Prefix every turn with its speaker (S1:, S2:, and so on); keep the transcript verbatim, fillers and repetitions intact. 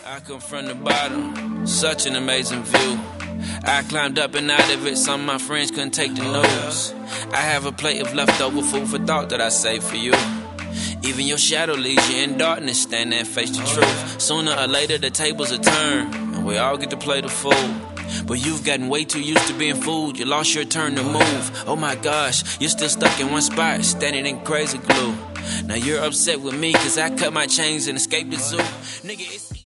S1: I come from the bottom, such an amazing view. I climbed up and out of it, some of my friends couldn't take the news. I have a plate of leftover food for thought that I save for you. Even your shadow leaves you in darkness, stand there and face the truth. Sooner or later the tables will turn, and we all get to play the fool. But you've gotten way too used to being fooled, you lost your turn to move. Oh my gosh, you're still stuck in one spot, standing in crazy glue. Now you're upset with me cause I cut my chains and escaped the zoo. Nigga, it's